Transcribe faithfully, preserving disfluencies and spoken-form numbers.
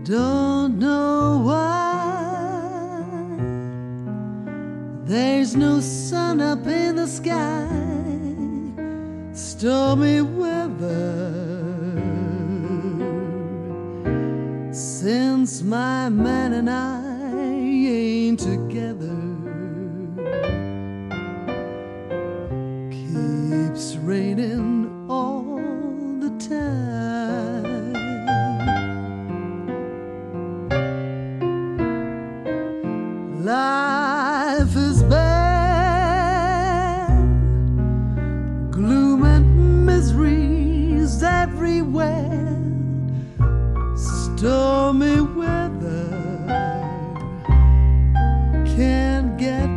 Don't know why there's no sun up in the sky. Stormy weather since my man and I ain't together. Keeps raining all the time. Life is bad, gloom and miseries everywhere. Stormy weather can't get